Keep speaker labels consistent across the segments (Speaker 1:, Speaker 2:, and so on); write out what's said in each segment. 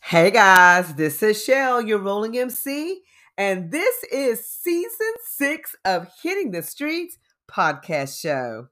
Speaker 1: Hey guys, this is Shell, your rolling MC, and this is season 6 of Hitting the Streets podcast show.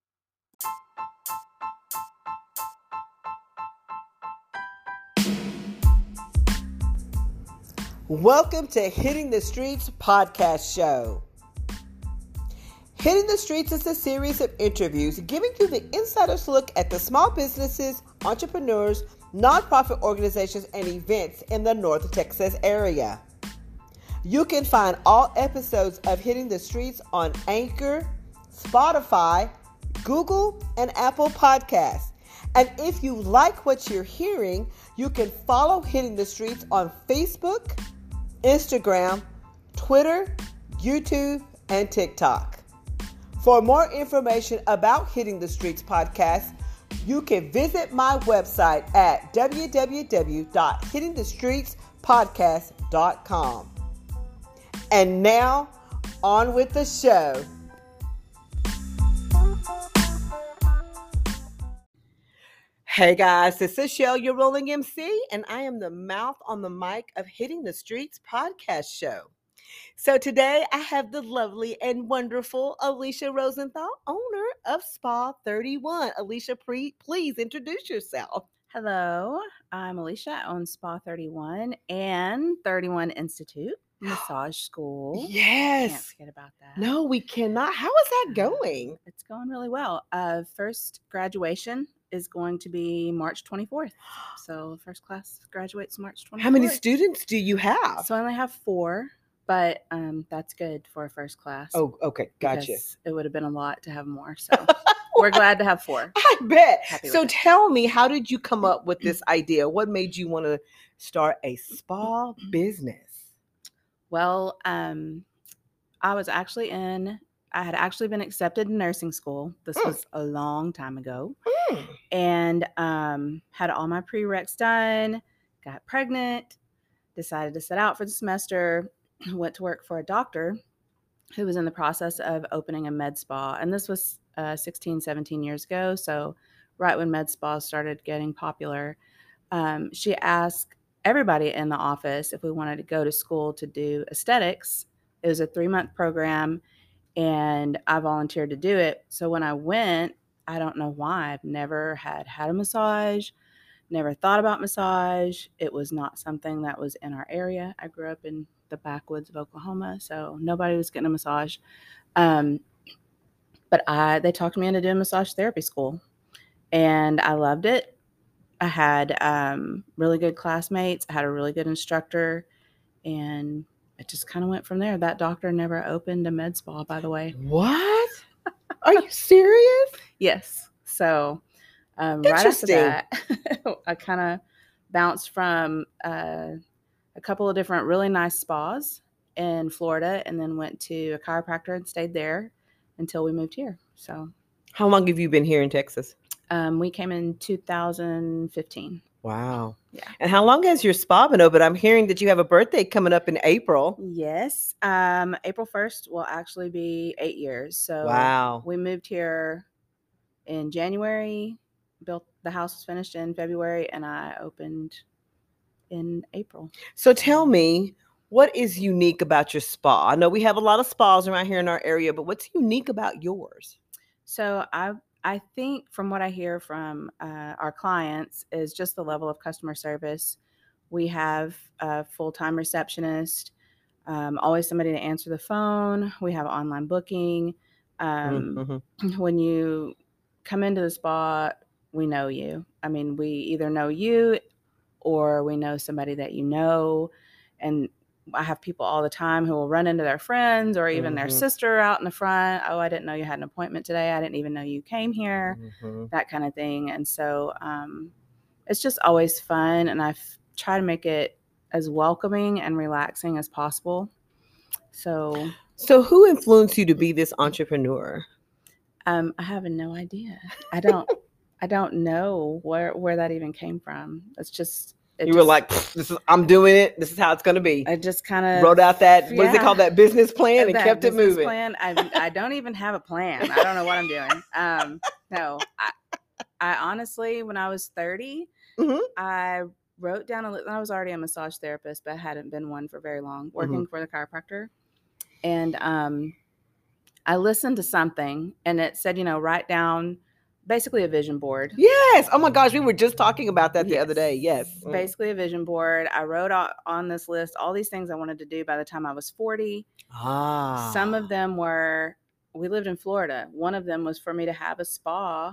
Speaker 1: Welcome to Hitting the Streets podcast show. Hitting the Streets is a series of interviews giving you the insider's look at the small businesses, entrepreneurs, nonprofit organizations, and events in the North Texas area. You can find all episodes of Hitting the Streets on Anchor, Spotify, Google, and Apple Podcasts. And if you like what you're hearing, you can follow Hitting the Streets on Facebook, Instagram, Twitter, YouTube, and TikTok. For more information about Hitting the Streets podcast, you can visit my website at www.hittingthestreetspodcast.com. And now, on with the show. Hey guys, this is Shell, your rolling MC, and I am the mouth on the mic of Hitting the Streets podcast show. So today I have the lovely and wonderful Alicia Rosenthal, owner of Spa 31. Alicia, please introduce yourself.
Speaker 2: Hello, I'm Alicia. I own Spa 31 and 31 Institute Massage School.
Speaker 1: Yes.
Speaker 2: Can't forget about that.
Speaker 1: No, we cannot. How is that going?
Speaker 2: It's going really well. First graduation is going to be March 24th. So first class graduates March 24th.
Speaker 1: How many students do you have?
Speaker 2: So I only have 4. But that's good for a first class.
Speaker 1: Oh, okay. Gotcha.
Speaker 2: It would have been a lot to have more. So we're glad to have 4.
Speaker 1: I bet. So
Speaker 2: it.
Speaker 1: tell me, how did you come up with this idea? What made you want to start a spa business?
Speaker 2: Well, I had actually been accepted in nursing school. This was a long time ago. And had all my prereqs done, got pregnant, decided to sit out for the semester. Went to work for a doctor who was in the process of opening a med spa. And this was 16, 17 years ago. So right when med spas started getting popular, she asked everybody in the office if we wanted to go to school to do aesthetics. It was a 3-month program and I volunteered to do it. So when I went, I don't know why, I've never had a massage, never thought about massage. It was not something that was in our area. I grew up in the backwoods of Oklahoma, so nobody was getting a massage. But they talked me into doing massage therapy school, and I loved it. I had really good classmates. I had a really good instructor, and it just kind of went from there. That doctor never opened a med spa, by the way.
Speaker 1: What? Are you serious?
Speaker 2: Yes. So right after that, I kind of bounced from a couple of different really nice spas in Florida, and then went to a chiropractor and stayed there until we moved here. So
Speaker 1: how long have you been here in Texas?
Speaker 2: We came in 2015.
Speaker 1: Wow.
Speaker 2: Yeah.
Speaker 1: And how long has your spa been open? I'm hearing that you have a birthday coming up in April.
Speaker 2: Yes. April 1st will actually be 8 years. So
Speaker 1: wow.
Speaker 2: We moved here in January, the house was finished in February, and I opened in April.
Speaker 1: So tell me, what is unique about your spa? I know we have a lot of spas around here in our area, but what's unique about yours?
Speaker 2: So I think from what I hear from our clients is just the level of customer service. We have a full-time receptionist, always somebody to answer the phone. We have online booking. When you come into the spa, we know you. I mean, we either know you or we know somebody that you know. And I have people all the time who will run into their friends or even their sister out in the front. Oh, I didn't know you had an appointment today. I didn't even know you came here, that kind of thing. And so it's just always fun. And I try to make it as welcoming and relaxing as possible. So
Speaker 1: who influenced you to be this entrepreneur?
Speaker 2: I have no idea. I don't know where that even came from. It's just
Speaker 1: were like, I'm doing it. This is how it's going to be.
Speaker 2: I just kind of
Speaker 1: wrote out that, what is it called, that business plan, and kept it moving.
Speaker 2: Plan. I don't even have a plan. I don't know what I'm doing. No, I honestly, when I was 30, I wrote down a list. I was already a massage therapist, but I hadn't been one for very long, working for the chiropractor. And I listened to something, and it said, write down basically a vision board.
Speaker 1: Yes. Oh my gosh, we were just talking about that the other day. Yes.
Speaker 2: Basically a vision board. I wrote on this list all these things I wanted to do by the time I was 40. Some of them were, we lived in Florida. One of them was for me to have the spa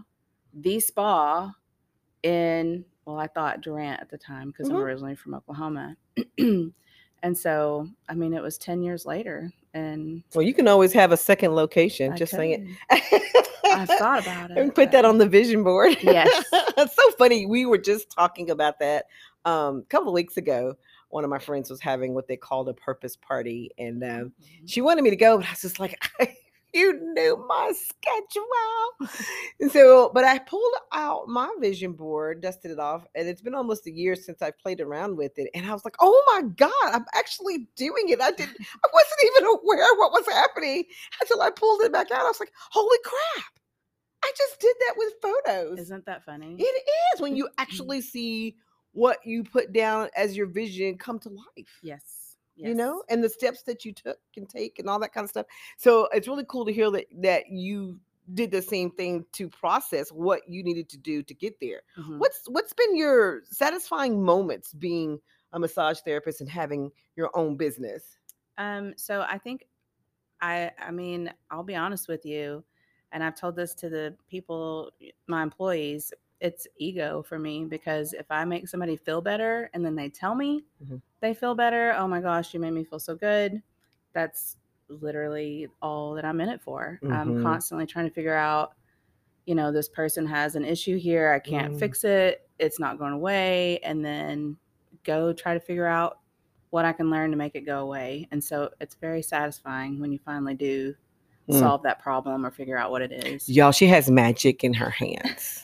Speaker 2: in, well, I thought Durant at the time because I'm originally from Oklahoma. And so, I mean, it was 10 years later. And
Speaker 1: well, you can always have a second location. Just saying it.
Speaker 2: I thought about it.
Speaker 1: And put that on the vision board.
Speaker 2: Yes.
Speaker 1: It's so funny. We were just talking about that a couple of weeks ago. One of my friends was having what they called a purpose party. And she wanted me to go, but I was just like, you knew my schedule. And so, but I pulled out my vision board, dusted it off, and it's been almost a year since I played around with it. And I was like, oh my God, I'm actually doing it. I wasn't even aware what was happening until I pulled it back out. I was like, holy crap. I just did that with photos.
Speaker 2: Isn't that funny?
Speaker 1: It is when you actually see what you put down as your vision come to life.
Speaker 2: Yes.
Speaker 1: And the steps that you can take and all that kind of stuff. So it's really cool to hear that you did the same thing to process what you needed to do to get there. What's been your satisfying moments being a massage therapist and having your own business?
Speaker 2: So I think I mean, I'll be honest with you, and I've told this to the people, my employees, it's ego for me, because if I make somebody feel better and then they tell me they feel better, oh my gosh, you made me feel so good. That's literally all that I'm in it for. I'm constantly trying to figure out, this person has an issue here. I can't fix it. It's not going away. And then go try to figure out what I can learn to make it go away. And so it's very satisfying when you finally do solve that problem or figure out what it is.
Speaker 1: Y'all, she has magic in her hands.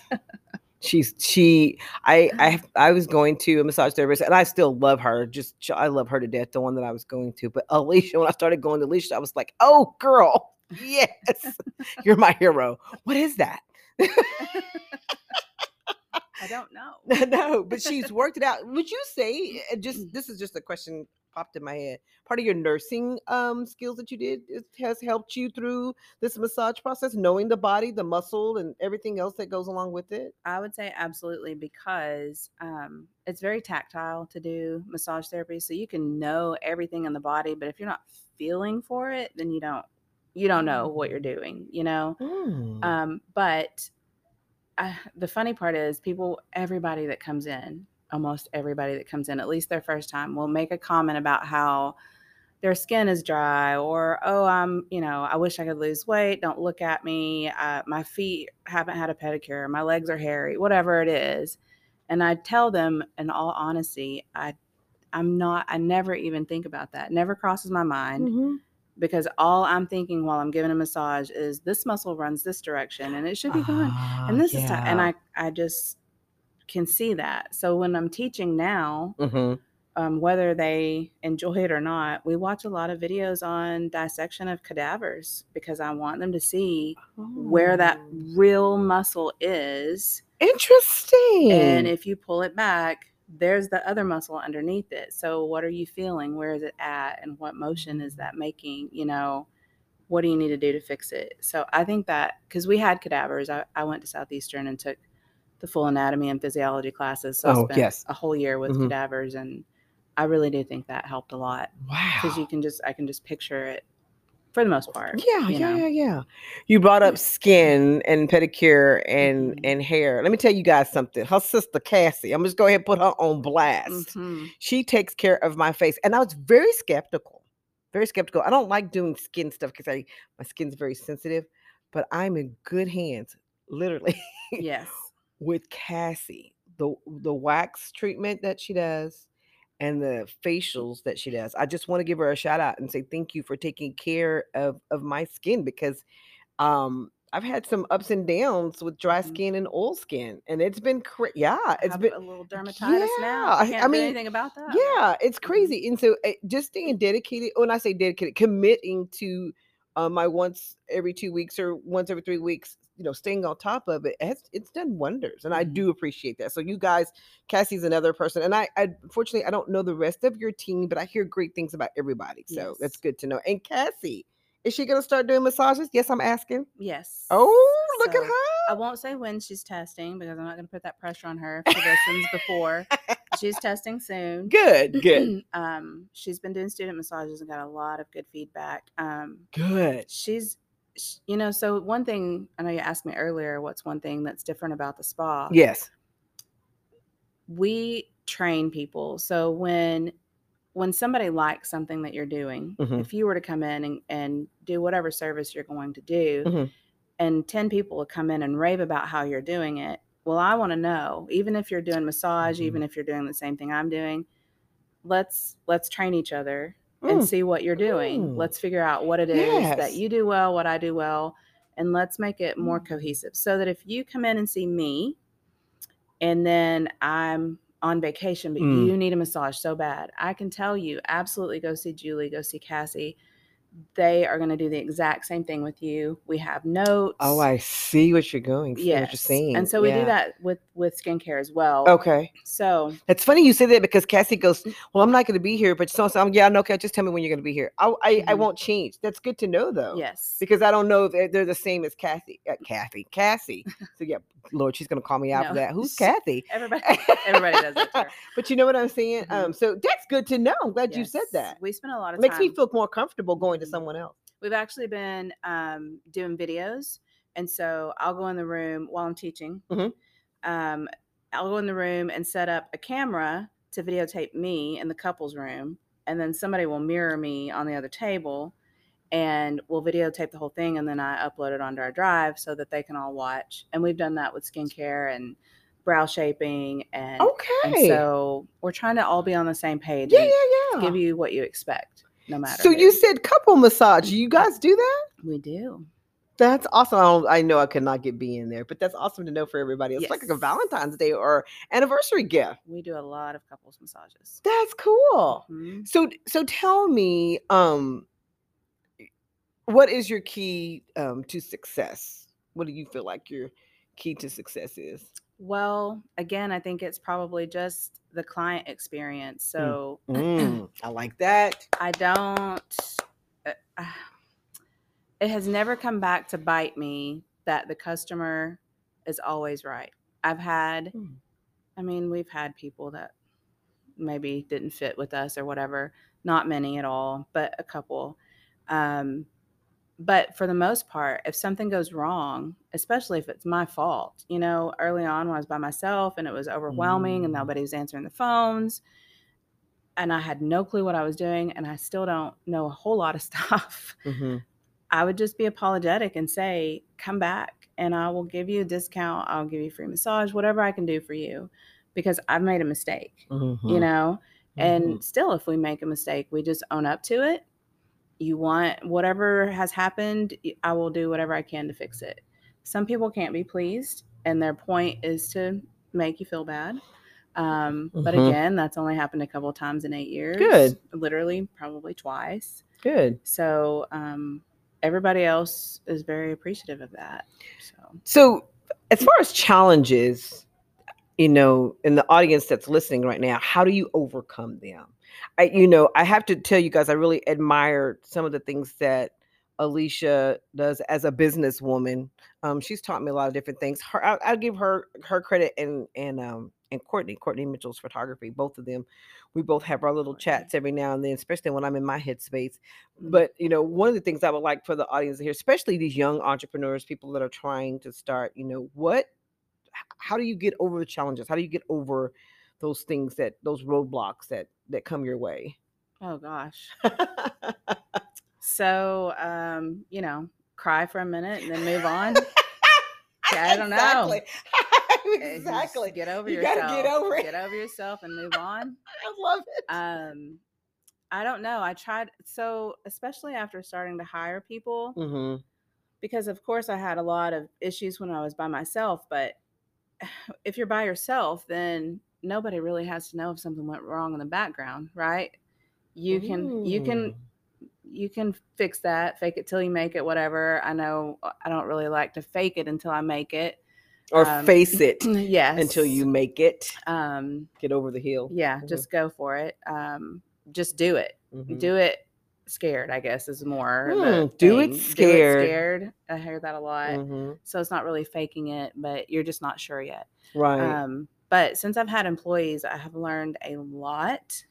Speaker 1: I was going to a massage therapist, and I still love her. I love her to death, the one that I was going to. But Alicia, when I started going to Alicia, I was like, oh, girl, yes, you're my hero. What is that?
Speaker 2: I don't know.
Speaker 1: No, but she's worked it out. Would you say, this is just a question popped in my head, part of your nursing skills that you did has helped you through this massage process, knowing the body, the muscle, and everything else that goes along with it?
Speaker 2: I would say absolutely, because it's very tactile to do massage therapy. So you can know everything in the body, but if you're not feeling for it, then you don't know what you're doing, But the funny part is everybody that comes in, almost everybody that comes in, at least their first time, will make a comment about how their skin is dry, or, oh, I wish I could lose weight. Don't look at me. My feet haven't had a pedicure. My legs are hairy, whatever it is. And I tell them, in all honesty, I never even think about that. It never crosses my mind, because all I'm thinking while I'm giving a massage is this muscle runs this direction and it should be going. And this is time. And I just can see that. So when I'm teaching now, whether they enjoy it or not, we watch a lot of videos on dissection of cadavers, because I want them to see where that real muscle is.
Speaker 1: Interesting.
Speaker 2: And if you pull it back, there's the other muscle underneath it. So what are you feeling? Where is it at? And what motion is that making? What do you need to do to fix it? So I think that, because we had cadavers, I went to Southeastern and took the full anatomy and physiology classes. So I spent a whole year with cadavers, and I really do think that helped a lot.
Speaker 1: Wow.
Speaker 2: Because I can just picture it for the most part.
Speaker 1: Yeah. You brought up skin and pedicure and hair. Let me tell you guys something. Her sister Cassie, I'm just go ahead and put her on blast. She takes care of my face, and I was very skeptical. I don't like doing skin stuff because my skin's very sensitive, but I'm in good hands, literally.
Speaker 2: Yes.
Speaker 1: With Cassie, the wax treatment that she does and the facials that she does. I just want to give her a shout out and say thank you for taking care of my skin, because I've had some ups and downs with dry skin and oil skin, and it's been it's been
Speaker 2: a little dermatitis now. I can't do anything about that.
Speaker 1: Yeah, it's crazy. And so just staying dedicated. When I say dedicated, committing to my once every 2 weeks or once every 3 weeks, staying on top of it, it's done wonders, and I
Speaker 2: Mhm.
Speaker 1: do appreciate that. So you guys, Cassie's another person, and I unfortunately I don't know the rest of your team, but I hear great things about everybody, so that's
Speaker 2: Yes.
Speaker 1: good to know. And Cassie, is she gonna start doing massages? Yes, I'm asking.
Speaker 2: Yes.
Speaker 1: Oh, look
Speaker 2: So I
Speaker 1: at
Speaker 2: won't say when she's testing because I'm not going to put that pressure on her if she listens before.
Speaker 1: her.
Speaker 2: She's testing soon.
Speaker 1: Good.
Speaker 2: She's been doing student massages and got a lot of good feedback.
Speaker 1: Good.
Speaker 2: So one thing, I know you asked me earlier, what's one thing that's different about the spa?
Speaker 1: Yes.
Speaker 2: We train people. So when somebody likes something that you're doing,
Speaker 1: Mhm.
Speaker 2: if you were to come in and do whatever service you're going to do,
Speaker 1: Mhm.
Speaker 2: and 10 people will come in and rave about how you're doing it, well, I want to know, even if you're doing massage,
Speaker 1: Mhm.
Speaker 2: even if you're doing the same thing I'm doing, let's train each other and
Speaker 1: Mm.
Speaker 2: see what you're doing.
Speaker 1: Mm.
Speaker 2: Let's figure out what it is that
Speaker 1: Yes.
Speaker 2: you do well, what I do well, and let's make it more
Speaker 1: Mm.
Speaker 2: cohesive so that if you come in and see me and then I'm on vacation, but you need a massage so bad, I can tell you, absolutely go see Julie, go see Cassie. They are going to do the exact same thing with you. We have notes.
Speaker 1: Oh, I see what you're going. See what you're
Speaker 2: Yes.
Speaker 1: saying.
Speaker 2: And so we do
Speaker 1: Yeah.
Speaker 2: that with skincare as well.
Speaker 1: Okay.
Speaker 2: So
Speaker 1: It's funny you say that because Cassie goes, well, I'm not going to be here, but so yeah, no, okay, just tell me when you're going to be here. I
Speaker 2: Mhm.
Speaker 1: won't change. That's good to know, though.
Speaker 2: yes.
Speaker 1: Because I don't know if they're the same as Cassie. Cassie. So yeah, Lord, she's going to call me out for
Speaker 2: No.
Speaker 1: that. Who's Kathy?
Speaker 2: Everybody does that to her.
Speaker 1: But you know what I'm saying?
Speaker 2: Mhm.
Speaker 1: So that's good to know. I'm glad you said
Speaker 2: Yes.
Speaker 1: that.
Speaker 2: We spend a lot of
Speaker 1: Makes
Speaker 2: time.
Speaker 1: me feel more comfortable going to
Speaker 2: Mhm.
Speaker 1: someone else.
Speaker 2: We've actually been doing videos. And so I'll go in the room while I'm teaching.
Speaker 1: Mhm.
Speaker 2: I'll go in the room and set up a camera to videotape me in the couple's room. And then somebody will mirror me on the other table and we'll videotape the whole thing. And then I upload it onto our drive so that they can all watch. And we've done that with skincare and brow shaping. And
Speaker 1: Okay.
Speaker 2: so we're trying to all be on the same page
Speaker 1: Yeah,
Speaker 2: and
Speaker 1: yeah.
Speaker 2: give you what you expect, no matter.
Speaker 1: So
Speaker 2: who.
Speaker 1: you said couple massage. You guys do that?
Speaker 2: We do.
Speaker 1: That's awesome. I know I could not get B in there, but that's awesome to know for everybody. It's like a
Speaker 2: Yes.
Speaker 1: Valentine's Day or anniversary gift.
Speaker 2: We do a lot of couples massages.
Speaker 1: That's cool.
Speaker 2: Mhm.
Speaker 1: So tell me, what is your key to success? What do you feel like your key to success is?
Speaker 2: Well, again, I think it's probably just the client experience. So
Speaker 1: I like that.
Speaker 2: I don't. It has never come back to bite me that the customer is always right. I've had, we've had people that maybe didn't fit with us or whatever. Not many at all, but a couple. But for the most part, if something goes wrong, especially if it's my fault, early on when I was by myself and it was overwhelming and nobody was answering the phones and I had no clue what I was doing and I still don't know a whole lot of stuff, I would just be apologetic and say, come back and I will give you a discount. I'll give you a free massage, whatever I can do for you, because I've made a mistake, and still, if we make a mistake, we just own up to it. You want whatever has happened, I will do whatever I can to fix it. Some people can't be pleased and their point is to make you feel bad. But again, that's only happened a couple of times in 8 years.
Speaker 1: Good.
Speaker 2: Literally, probably twice.
Speaker 1: Good.
Speaker 2: So everybody else is very appreciative of that.
Speaker 1: So as far as challenges, in the audience that's listening right now, how do you overcome them? I have to tell you guys, I really admire some of the things that Alicia does as a businesswoman. She's taught me a lot of different things. I'll give her credit and Courtney Mitchell's photography. Both of them, we both have our little chats every now and then, especially when I'm in my headspace. But one of the things I would like for the audience to hear, especially these young entrepreneurs, people that are trying to start, how do you get over the challenges? How do you get over those things, those roadblocks that come your way?
Speaker 2: Oh gosh. So, cry for a minute and then move on. I don't know.
Speaker 1: Exactly.
Speaker 2: Just get over
Speaker 1: you
Speaker 2: yourself.
Speaker 1: Gotta get over it.
Speaker 2: Get over yourself and move on.
Speaker 1: I love it.
Speaker 2: I don't know. I tried. So, especially after starting to hire people, because of course I had a lot of issues when I was by myself, but if you're by yourself, then nobody really has to know if something went wrong in the background, right? You can you can fix that, fake it till you make it, whatever. I know I don't really like to fake it until I make it.
Speaker 1: Or face it
Speaker 2: yes.
Speaker 1: until you make it. Get over the hill.
Speaker 2: Yeah, just go for it. Just do it. Do it scared, I guess, is more
Speaker 1: do it scared.
Speaker 2: Do it scared. I hear that a lot. So it's not really faking it, but you're just not sure yet.
Speaker 1: Right.
Speaker 2: But since I've had employees, I have learned a lot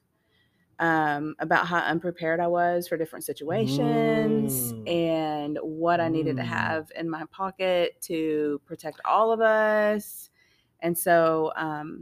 Speaker 2: about how unprepared I was for different situations and what I needed to have in my pocket to protect all of us. And so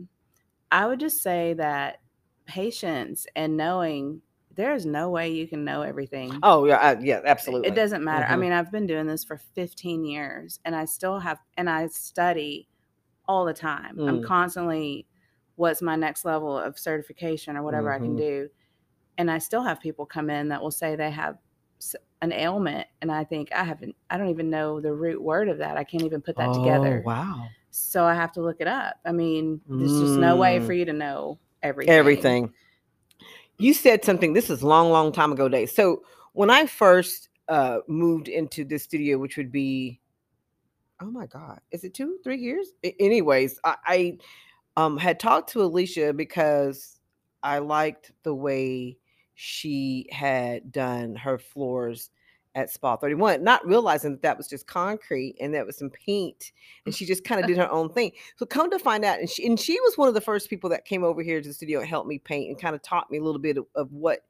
Speaker 2: I would just say that patience and knowing there's no way you can know everything.
Speaker 1: Oh, yeah, yeah, absolutely.
Speaker 2: It doesn't matter. I mean, I've been doing this for 15 years and I still have, and I study all the time. I'm constantly, what's my next level of certification or whatever I can do. And I still have people come in that will say they have an ailment. And I think I don't even know the root word of that. I can't even put that together.
Speaker 1: Wow.
Speaker 2: So I have to look it up. I mean, there's just no way for you to know everything.
Speaker 1: Everything. You said something, this is long time ago, Dave. So when I first moved into this studio, which would be, oh my God, is it 2-3 years? Anyways, I had talked to Alicia because I liked the way she had done her floors at Spa 31, not realizing that was just concrete and that was some paint, and she just kind of did her own thing. So come to find out, and she was one of the first people that came over here to the studio and helped me paint and kind of taught me a little bit of what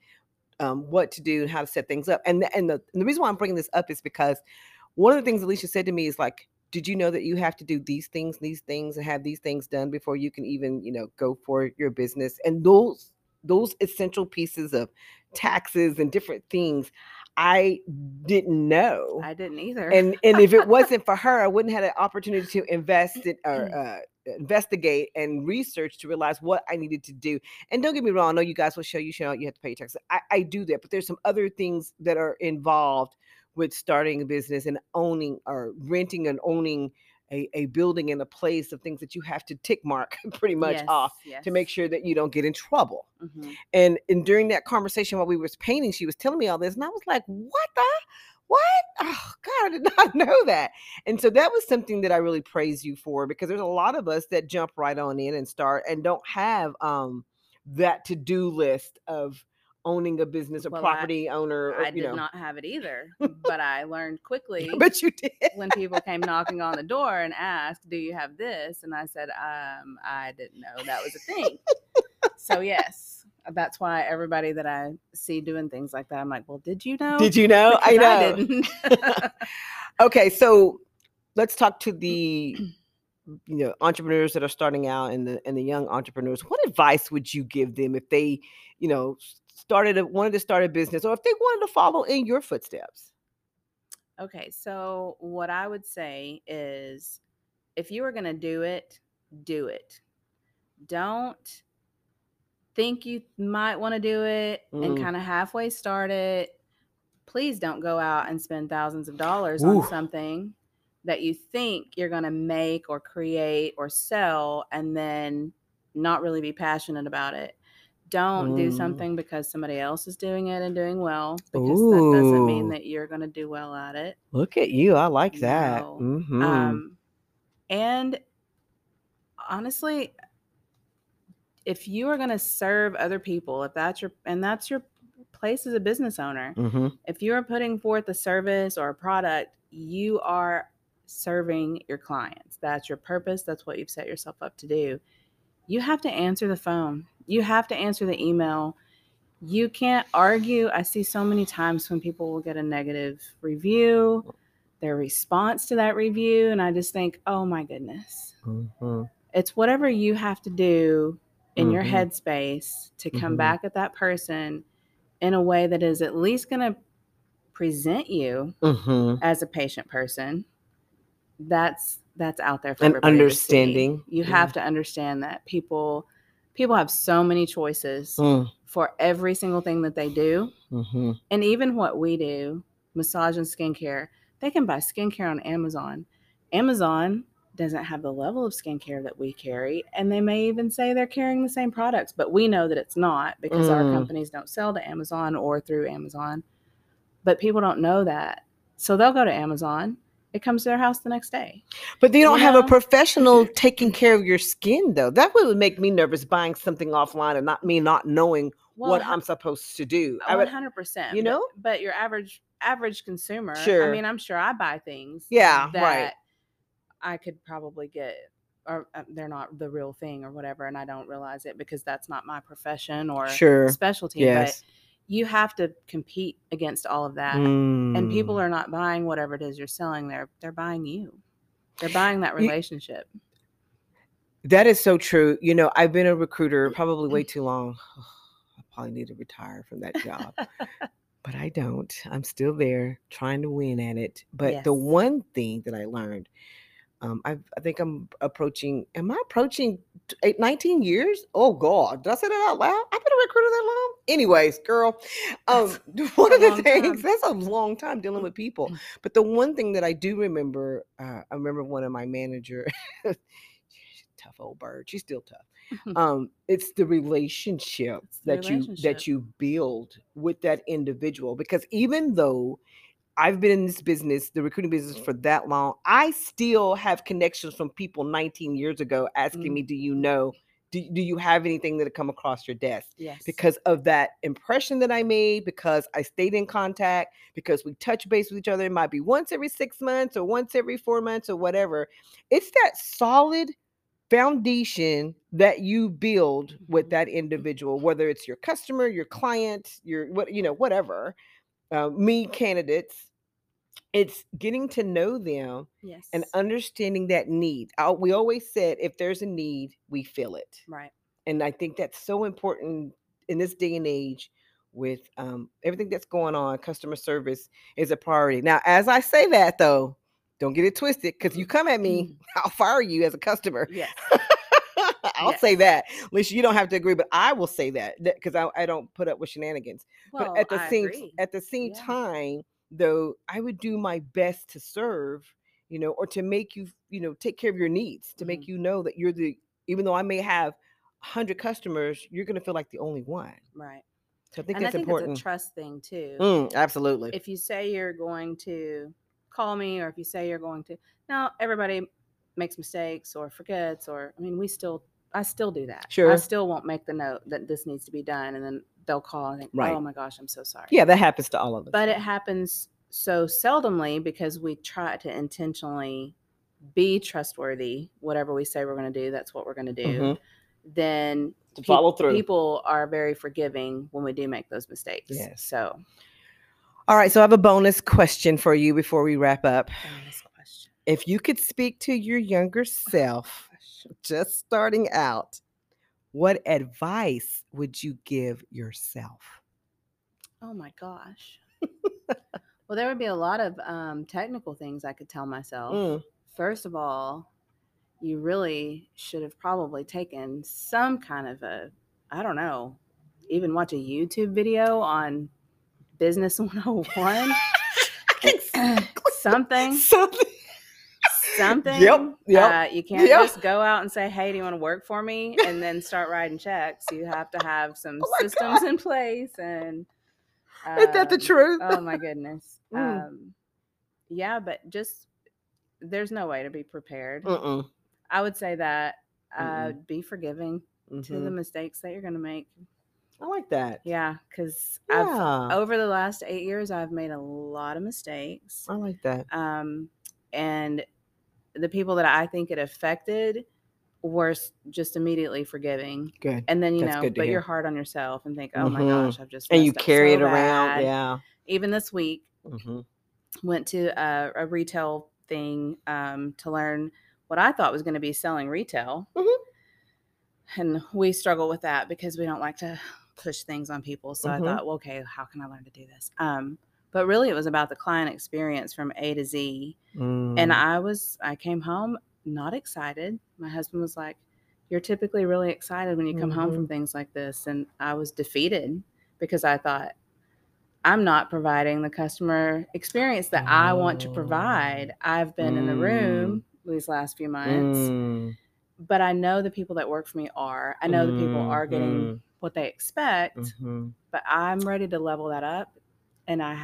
Speaker 1: to do and how to set things up. And the reason why I'm bringing this up is because one of the things Alicia said to me is like, did you know that you have to do these things, and have these things done before you can even, go for your business? And those essential pieces of taxes and different things, I didn't know.
Speaker 2: I didn't either.
Speaker 1: And if it wasn't for her, I wouldn't have had an opportunity to invest in, or investigate and research to realize what I needed to do. And don't get me wrong, I know you guys will show you have to pay your taxes. I do that, but there's some other things that are involved with starting a business and owning or renting and owning a building and a place of things that you have to tick mark pretty much off to make sure that you don't get in trouble. And during that conversation while we was painting, she was telling me all this, and I was like, what? Oh God, I did not know that. And so that was something that I really praise you for, because there's a lot of us that jump right on in and start and don't have that to-do list of owning a business, a property owner.
Speaker 2: I did not have it either, but I learned quickly.
Speaker 1: But you did.
Speaker 2: When people came knocking on the door and asked, do you have this? And I said, I didn't know that was a thing. So yes, that's why everybody that I see doing things like that, I'm like, well, did you know?
Speaker 1: Did you know?
Speaker 2: Because
Speaker 1: I know.
Speaker 2: I didn't.
Speaker 1: Okay, so let's talk to the entrepreneurs that are starting out and the young entrepreneurs. What advice would you give them if they, wanted to start a business, or if they wanted to follow in your footsteps?
Speaker 2: Okay, so what I would say is, if you are going to do it, do it. Don't think you might want to do it and kind of halfway start it. Please don't go out and spend thousands of dollars on something that you think you're going to make or create or sell and then not really be passionate about it. Don't do something because somebody else is doing it and doing well, because that doesn't mean that you're going to do well at it.
Speaker 1: Look at you. I like that.
Speaker 2: No. And honestly, if you are going to serve other people, if that's your place as a business owner, if you are putting forth a service or a product, you are serving your clients. That's your purpose. That's what you've set yourself up to do. You have to answer the phone. You have to answer the email. You can't argue. I see so many times when people will get a negative review, their response to that review, and I just think, oh my goodness. It's whatever you have to do in your headspace to come back at that person in a way that is at least going to present you as a patient person. That's out there for everybody
Speaker 1: understanding.
Speaker 2: To see. You have to understand that people have so many choices for every single thing that they do. And even what we do, massage and skincare, they can buy skincare on Amazon. Amazon doesn't have the level of skincare that we carry, and they may even say they're carrying the same products, but we know that it's not, because our companies don't sell to Amazon or through Amazon. But people don't know that. So they'll go to Amazon. It comes to their house the next day.
Speaker 1: But you don't have a professional taking care of your skin, though. That would make me nervous buying something offline and not knowing what I'm supposed to do.
Speaker 2: 100%.
Speaker 1: You know?
Speaker 2: But your average consumer,
Speaker 1: sure.
Speaker 2: I mean, I'm sure I buy things
Speaker 1: that
Speaker 2: right. I could probably get, or they're not the real thing or whatever, and I don't realize it because that's not my profession or specialty.
Speaker 1: Yes.
Speaker 2: But you have to compete against all of that. And people are not buying whatever it is you're selling. They're buying you. They're buying that relationship.
Speaker 1: That is so true. You know, I've been a recruiter probably way too long. I probably need to retire from that job. But I don't. I'm still there trying to win at it. But the one thing that I learned, I think am I approaching 19 years? Oh God, did I say that out loud? I've been a recruiter that long? Anyways, girl, one of the things, that's a long time dealing with people. But the one thing that I do remember, I remember one of my manager, tough old bird. She's still tough. It's the relationship that you build with that individual, because even though I've been in this business, the recruiting business, for that long, I still have connections from people 19 years ago asking me, do you have anything that come across your desk?
Speaker 2: Yes.
Speaker 1: Because of that impression that I made, because I stayed in contact, because we touch base with each other. It might be once every 6 months or once every 4 months or whatever. It's that solid foundation that you build with that individual, whether it's your customer, your client, whatever, candidates. It's getting to know them and understanding that need. We always said, if there's a need, we fill it.
Speaker 2: Right.
Speaker 1: And I think that's so important in this day and age with everything that's going on. Customer service is a priority. Now, as I say that, though, don't get it twisted, because you come at me, I'll fire you as a customer.
Speaker 2: Yes.
Speaker 1: I'll say that. At least you don't have to agree, but I will say that because I don't put up with shenanigans.
Speaker 2: Well,
Speaker 1: but at the same time, though, I would do my best to serve, or to make you, take care of your needs, to make you know that you're even though I may have 100 customers, you're going to feel like the only one.
Speaker 2: Right.
Speaker 1: So I think that's important.
Speaker 2: It's a trust thing too.
Speaker 1: Absolutely.
Speaker 2: If you say you're going to call me, or if you say you're going to, now everybody makes mistakes or forgets, or, I mean, I still do that.
Speaker 1: Sure.
Speaker 2: I still won't make the note that this needs to be done, and then they'll call and think, oh my gosh, I'm so sorry.
Speaker 1: Yeah, that happens to all of us.
Speaker 2: But it happens so seldomly because we try to intentionally be trustworthy. Whatever we say we're going to do, that's what we're going to do. Then
Speaker 1: to follow through.
Speaker 2: People are very forgiving when we do make those mistakes.
Speaker 1: Yes.
Speaker 2: So,
Speaker 1: all right. So I have a bonus question for you before we wrap up.
Speaker 2: Bonus question.
Speaker 1: If you could speak to your younger self, just starting out, what advice would you give yourself?
Speaker 2: Oh my gosh. Well, there would be a lot of technical things I could tell myself. First of all, you really should have probably taken some kind of even watch a YouTube video on Business 101. Something. Yep. You can't just go out and say, hey, do you want to work for me? And then start writing checks. You have to have some systems in place. And
Speaker 1: isn't that the truth?
Speaker 2: Oh my goodness. Yeah, but just, there's no way to be prepared. I would say that be forgiving to the mistakes that you're going to make.
Speaker 1: I like that.
Speaker 2: Yeah, because over the last 8 years, I've made a lot of mistakes.
Speaker 1: I like that.
Speaker 2: And the people that I think it affected were just immediately forgiving.
Speaker 1: Good.
Speaker 2: And then, but you're hard on yourself and think, oh my gosh, I've just and you carry it around.
Speaker 1: Yeah.
Speaker 2: Even this week, went to a retail thing to learn what I thought was going to be selling retail. And we struggle with that because we don't like to push things on people. So I thought, well, okay, how can I learn to do this? But really it was about the client experience from A to Z. And I came home not excited. My husband was like, you're typically really excited when you come home from things like this. And I was defeated because I thought, I'm not providing the customer experience that I want to provide. I've been in the room these last few months, but I know the people that work for me are. I know the people are getting what they expect, but I'm ready to level that up, and I haven't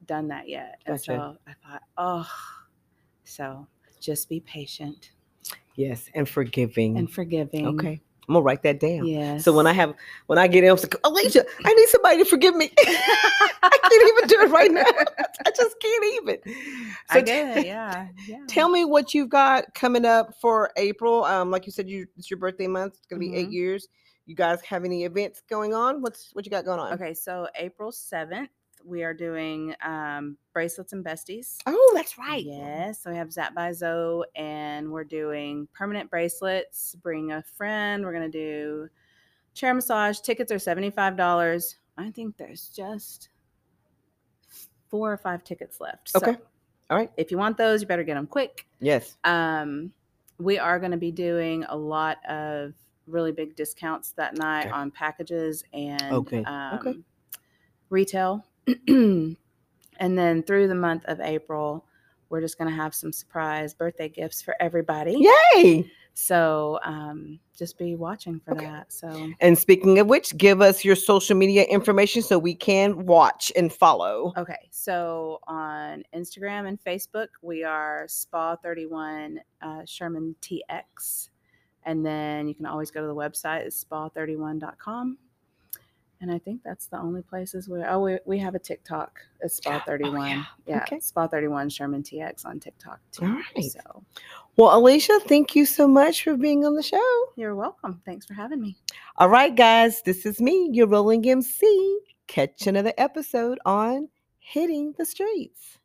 Speaker 2: done that yet. And
Speaker 1: Gotcha.
Speaker 2: so I thought, so just be patient
Speaker 1: Yes, and forgiving.
Speaker 2: and forgiving.
Speaker 1: Okay. I'm gonna write that down.
Speaker 2: Yes.
Speaker 1: So when I get in, I'm like, Alicia, I need somebody to forgive me. I can't even do it right now. I just can't even. So
Speaker 2: I get it. Yeah.
Speaker 1: tell me what you've got coming up for April. Like you said, it's your birthday month. It's gonna be 8 years. You guys have any events going on? What you got going on?
Speaker 2: Okay, so April 7th, we are doing bracelets and besties.
Speaker 1: Oh, that's right.
Speaker 2: Yes. So we have Zap by Zoe, and we're doing permanent bracelets. Bring a friend. We're going to do chair massage. Tickets are $75. I think there's just 4 or 5 tickets left.
Speaker 1: Okay.
Speaker 2: So
Speaker 1: all right.
Speaker 2: if you want those, you better get them quick.
Speaker 1: Yes.
Speaker 2: We are going to be doing a lot of really big discounts that night on packages and retail. And then through the month of April, we're just going to have some surprise birthday gifts for everybody.
Speaker 1: Yay!
Speaker 2: So just be watching for that. So,
Speaker 1: and speaking of which, give us your social media information so we can watch and follow.
Speaker 2: Okay. So on Instagram and Facebook, we are Spa31 Sherman TX. And then you can always go to the website, it's spa31.com. And I think that's the only places where we have a TikTok. It's Spa31. Spa31 Sherman TX on TikTok too.
Speaker 1: All right.
Speaker 2: So,
Speaker 1: well, Alicia, thank you so much for being on the show.
Speaker 2: You're welcome. Thanks for having me.
Speaker 1: All right, guys, this is me, your rolling MC. Catch another episode on Hitting the Streets.